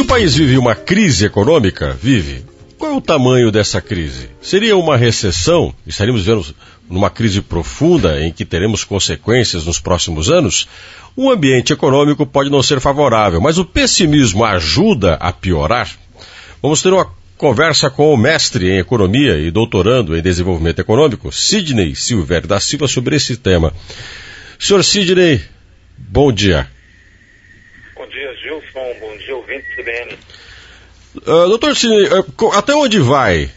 o país vive uma crise econômica, qual é o tamanho dessa crise? Seria uma recessão? Estaríamos vendo numa crise profunda em que teremos consequências nos próximos anos? O ambiente econômico pode não ser favorável, mas o pessimismo ajuda a piorar? Vamos ter uma conversa com o mestre em economia e doutorando em desenvolvimento econômico, Sidney Silvério da Silva, sobre esse tema. Senhor Sidney, bom dia. Bom dia, Gilson. Bom dia, ouvinte do CBN. Doutor Sidney, até onde vai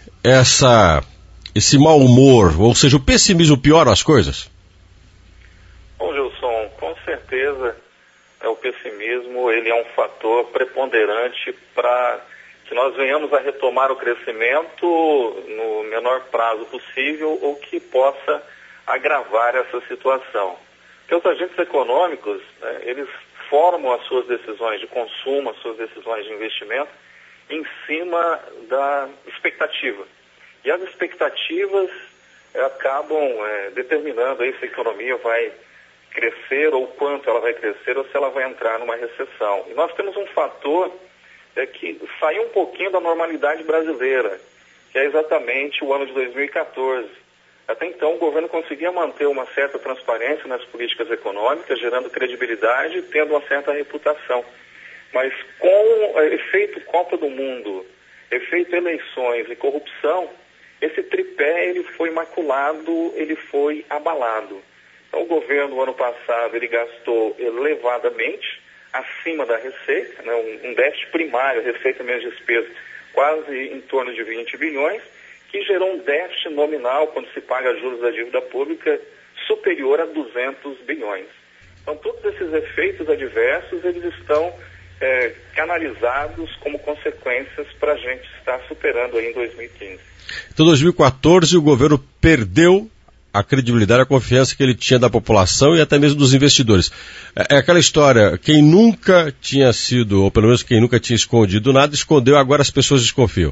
esse mau humor, ou seja, o pessimismo piora as coisas? Bom, Gilson, com certeza o pessimismo ele é um fator preponderante para que nós venhamos a retomar o crescimento no menor prazo possível ou que possa agravar essa situação. Porque os agentes econômicos, eles formam as suas decisões de consumo, as suas decisões de investimento em cima da expectativa. E as expectativas acabam determinando aí se a economia vai crescer ou quanto ela vai crescer ou se ela vai entrar numa recessão. E nós temos um fator que saiu um pouquinho da normalidade brasileira, que é exatamente o ano de 2014. Até então, o governo conseguia manter uma certa transparência nas políticas econômicas, gerando credibilidade e tendo uma certa reputação. Mas com o efeito Copa do Mundo, efeito eleições e corrupção, esse tripé ele foi maculado, ele foi abalado. Então, o governo, no ano passado, ele gastou elevadamente, acima da receita, né, um déficit primário, receita menos despesa, quase em torno de 20 bilhões, que gerou um déficit nominal, quando se paga juros da dívida pública, superior a 200 bilhões. Então, todos esses efeitos adversos, eles estão canalizados como consequências para a gente estar superando aí em 2015. Então, em 2014, o governo perdeu a credibilidade, a confiança que ele tinha da população e até mesmo dos investidores. É aquela história, quem nunca tinha sido, ou pelo menos quem nunca tinha escondido nada, escondeu, agora as pessoas desconfiam.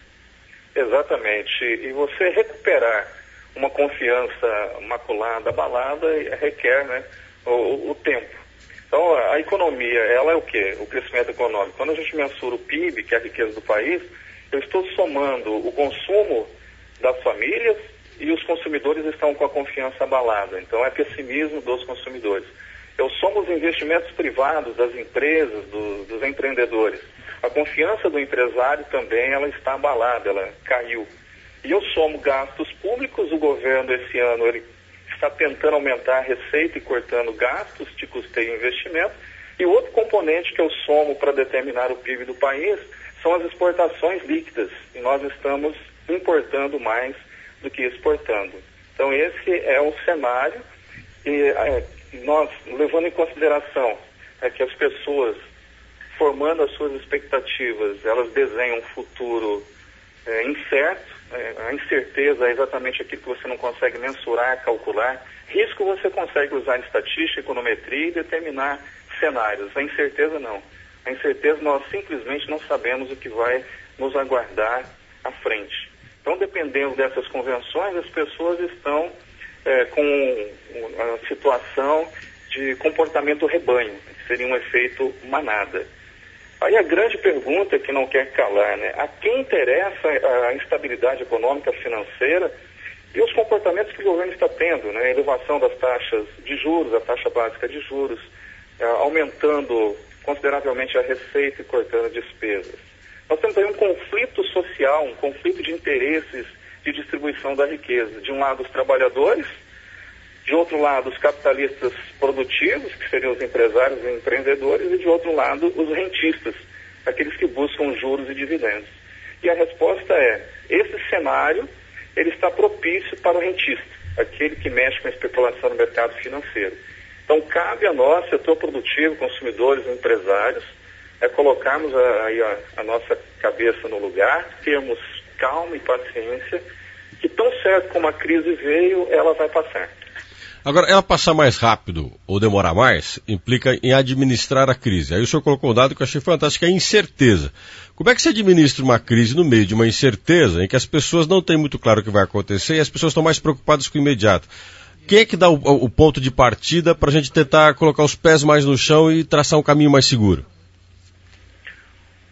Exatamente. E você recuperar uma confiança maculada, abalada, requer o tempo. Então, a economia, ela é o quê? O crescimento econômico. Quando a gente mensura o PIB, que é a riqueza do país, eu estou somando o consumo das famílias e os consumidores estão com a confiança abalada. Então, é pessimismo dos consumidores. Eu somo os investimentos privados das empresas, dos empreendedores. A confiança do empresário também ela está abalada, ela caiu. E eu somo gastos públicos, o governo esse ano ele está tentando aumentar a receita e cortando gastos de custeio e investimento. E o outro componente que eu somo para determinar o PIB do país são as exportações líquidas. E nós estamos importando mais do que exportando. Então esse é o cenário e nós, levando em consideração que as pessoas, formando as suas expectativas, elas desenham um futuro incerto, a incerteza é exatamente aquilo que você não consegue mensurar, calcular. Risco você consegue usar estatística, econometria e determinar cenários. A incerteza não. A incerteza nós simplesmente não sabemos o que vai nos aguardar à frente. Então, dependendo dessas convenções, as pessoas estão com a situação de comportamento rebanho, que seria um efeito manada. Aí a grande pergunta que não quer calar, a quem interessa a instabilidade econômica, financeira e os comportamentos que o governo está tendo, a elevação das taxas de juros, a taxa básica de juros, aumentando consideravelmente a receita e cortando despesas. Nós temos aí um conflito social, um conflito de interesses de distribuição da riqueza. De um lado, os trabalhadores, de outro lado, os capitalistas produtivos, que seriam os empresários e empreendedores, e de outro lado, os rentistas, aqueles que buscam juros e dividendos. E a resposta é, esse cenário, ele está propício para o rentista, aquele que mexe com a especulação no mercado financeiro. Então, cabe a nós, setor produtivo, consumidores e empresários, colocarmos a nossa cabeça no lugar, termos calma e paciência, que tão certo como a crise veio, ela vai passar. Agora, ela passar mais rápido ou demorar mais, implica em administrar a crise. Aí o senhor colocou um dado que eu achei fantástico, que é a incerteza. Como é que se administra uma crise no meio de uma incerteza em que as pessoas não têm muito claro o que vai acontecer e as pessoas estão mais preocupadas com o imediato? Quem é que dá o ponto de partida para a gente tentar colocar os pés mais no chão e traçar um caminho mais seguro? Bom,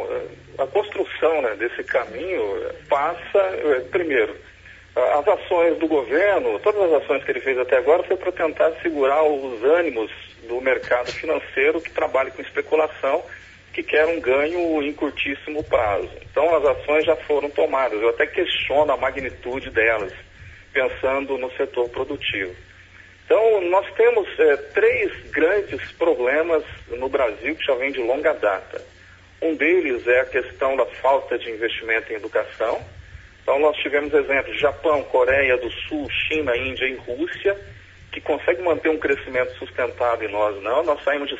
a construção, né, desse caminho passa, primeiro, as ações do governo, todas as ações que ele fez até agora foi para tentar segurar os ânimos do mercado financeiro que trabalha com especulação, que quer um ganho em curtíssimo prazo. Então as ações já foram tomadas, eu até questiono a magnitude delas, pensando no setor produtivo. Então nós temos 3 grandes problemas no Brasil que já vem de longa data. Um deles é a questão da falta de investimento em educação. Então nós tivemos exemplos de Japão, Coreia do Sul, China, Índia e Rússia, que conseguem manter um crescimento sustentável e nós não. Nós saímos de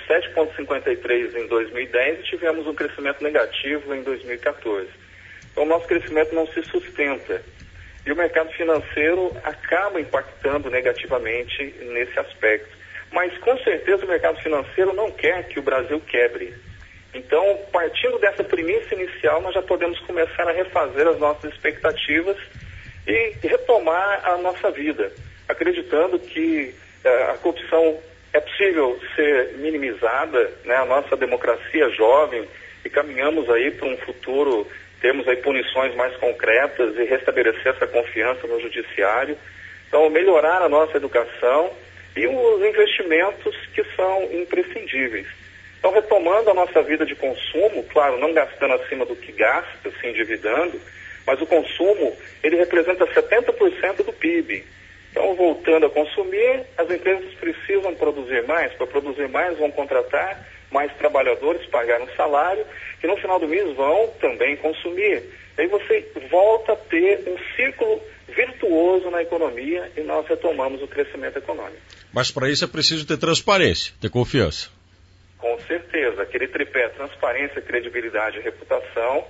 7,53 em 2010 e tivemos um crescimento negativo em 2014. Então o nosso crescimento não se sustenta. E o mercado financeiro acaba impactando negativamente nesse aspecto. Mas com certeza o mercado financeiro não quer que o Brasil quebre. Então, partindo dessa premissa inicial, nós já podemos começar a refazer as nossas expectativas e retomar a nossa vida, acreditando que a corrupção é possível ser minimizada, né? A nossa democracia é jovem e caminhamos aí para um futuro, temos aí punições mais concretas e restabelecer essa confiança no judiciário. Então, melhorar a nossa educação e os investimentos que são imprescindíveis. Então, retomando a nossa vida de consumo, claro, não gastando acima do que gasta, se endividando, mas o consumo, ele representa 70% do PIB. Então, voltando a consumir, as empresas precisam produzir mais. Para produzir mais, vão contratar mais trabalhadores, pagar um salário, que no final do mês vão também consumir. Aí você volta a ter um círculo virtuoso na economia e nós retomamos o crescimento econômico. Mas para isso é preciso ter transparência, ter confiança. Com certeza, aquele tripé, transparência, credibilidade e reputação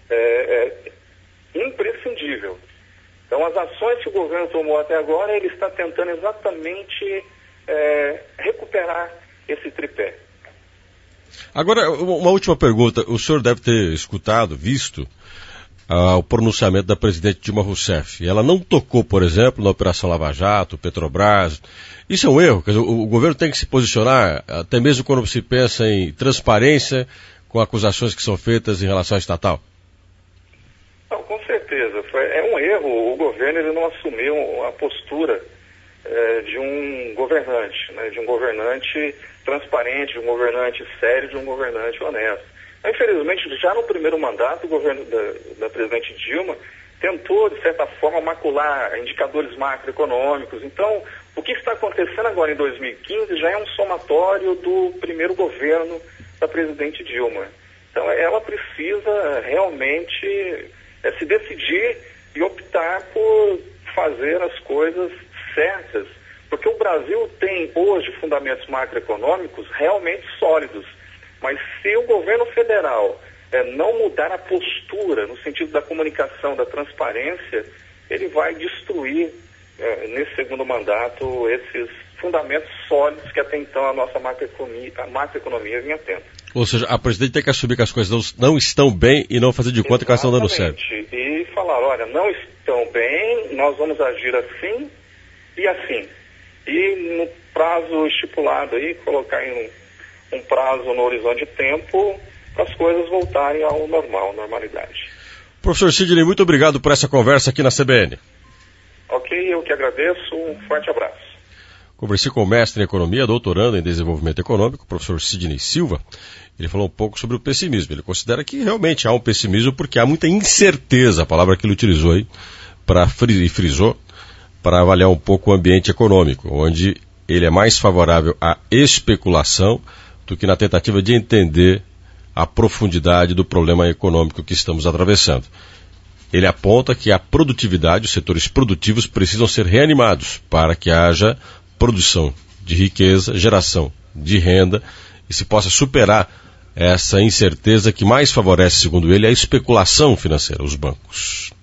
é imprescindível. Então, as ações que o governo tomou até agora, ele está tentando exatamente recuperar esse tripé. Agora, uma última pergunta. O senhor deve ter escutado, visto o pronunciamento da presidente Dilma Rousseff. Ela não tocou, por exemplo, na Operação Lava Jato, Petrobras. Isso é um erro. Quer dizer, o governo tem que se posicionar, até mesmo quando se pensa em transparência, com acusações que são feitas em relação à estatal. Não, com certeza. É um erro. O governo ele não assumiu a postura de um governante, né, de um governante transparente, de um governante sério, de um governante honesto. Infelizmente, já no primeiro mandato, o governo da presidente Dilma tentou, de certa forma, macular indicadores macroeconômicos. Então, o que está acontecendo agora em 2015 já é um somatório do primeiro governo da presidente Dilma. Então, ela precisa realmente se decidir e optar por fazer as coisas certas, porque o Brasil tem hoje fundamentos macroeconômicos realmente sólidos. Mas se o governo federal não mudar a postura no sentido da comunicação, da transparência, ele vai destruir, nesse segundo mandato, esses fundamentos sólidos que até então a nossa macroeconomia vinha tendo. Ou seja, a presidente tem que assumir que as coisas não estão bem e não fazer de conta que elas estão dando certo. E falar, olha, não estão bem, nós vamos agir assim e assim. E no prazo estipulado aí, colocar em um prazo no horizonte de tempo para as coisas voltarem ao normal, normalidade. Professor Sidney, muito obrigado por essa conversa aqui na CBN. Ok, eu que agradeço, um forte abraço. Conversei com o mestre em economia, doutorando em desenvolvimento econômico, o professor Sidney Silva. Ele falou um pouco sobre o pessimismo. Ele considera que realmente há um pessimismo porque há muita incerteza, a palavra que ele utilizou aí, e frisou, para avaliar um pouco o ambiente econômico, onde ele é mais favorável à especulação do que na tentativa de entender a profundidade do problema econômico que estamos atravessando. Ele aponta que a produtividade, os setores produtivos precisam ser reanimados para que haja produção de riqueza, geração de renda e se possa superar essa incerteza que mais favorece, segundo ele, a especulação financeira, os bancos.